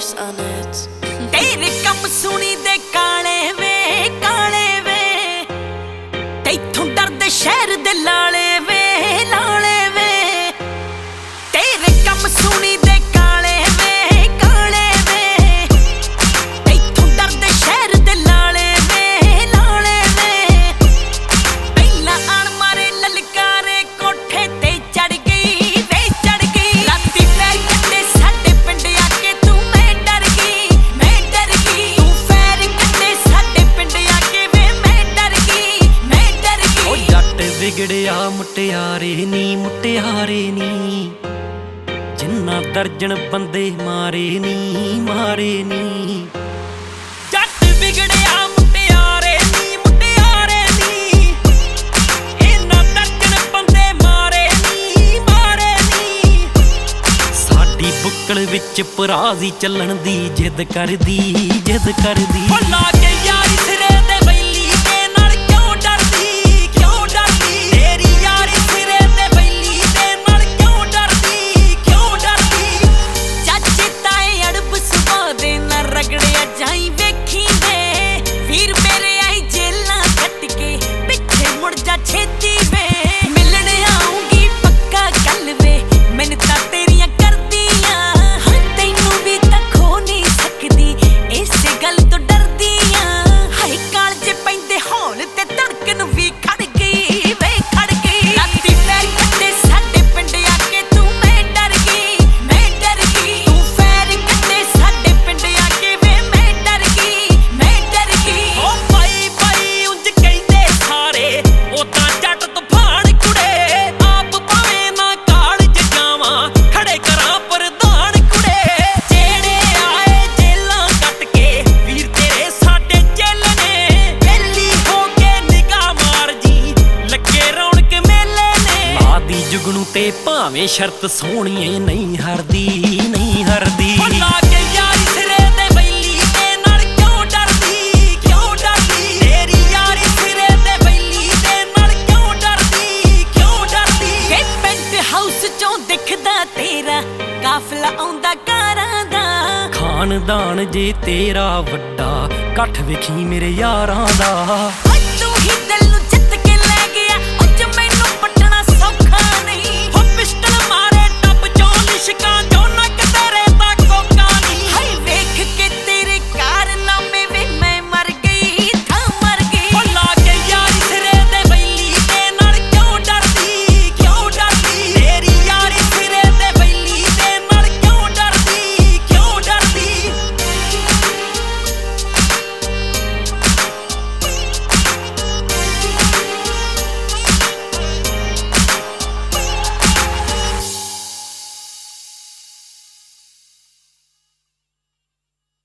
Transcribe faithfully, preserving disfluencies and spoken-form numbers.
course on it. तेरे कम सुनी दे काले वे काले वे तैथों डरदे शहर दे लाले वे लाले वे तेरे कम सुनी दे काले वे काले वे तैथों डरदे शहर दे लाले वे लाले वे पहला आन मारे ललकारे कोठे ते चढ़ गई वे चढ़ गई राती पैर कट्टे साडे पिंड आके तू मैं डर गई मैं डर गई तू पैर कट्टे साडे पिंड आके वे मैं डर गई मैं डर गई ओ जट विगड़िया मुटियारे नी मुटियारे नी जिन्ना दर्जन बंदे मारे नी मारे नी जट विगड़िया मुटियारे नी मुटियारे नी इन्ना दर्जन बंदे मारे नी मारे नी साडी बुक्कल विच पराजी चलण दी जिद करदी जिद करदी ओ ला के यारी सिरे ते बैली ते नाल क्यों डरदी क्यों डरदी तेरी यारी सिरे ते बैली ते नाल क्यों डरदी क्यों डरदी चाचे ताए अड़ब सुभा दे ना रगड़िया जाई वेखी दे वीर मेरे आई जेलां कट के पिछे मुड़ जा छेती वे मिलण आऊंगी पक्का कल वे मैनू तां तेरियां करदियां हां तैनू भी तां खो नहीं सकदी इसे गल तो डरदियां हाय कालजे पैंदे हौल ते धड़कन भी खड़ गई वे खड़ गई राती पैर कट्टे साडे पिंड आके तू मैं डर गई मैं डर गई तू पैर कट्टे साडे पिंड आके वे मैं डर गई मैं डर गई ओ भाई भाई उंज कहंदे सारे ओ तां जट तूफान कुड़े आप भावें ना कालज जावां खड़े करां प्रधान कुड़े जेड़े आए जेलां कट के वीर तेरे साडे चलने वेली हो के निगाह मार जी लगे रौनक मेले ने लादी जुगनू ते भावें शर्त सोहणीए नहीं हरदी नहीं हरदी ओ ला के यारी सिरे ते बैली ते नाल क्यों डरदी क्यों डरदी तेरी यारी सिरे ते बैली ते नाल क्यों डरदी क्यों डरदी के पेंट हाउस चों दिखदा तेरा काफला आउंदा कारां दा खानदान जे तेरा वड्डा इकट्ठ वेखी मेरे यारां दा तू ही दिल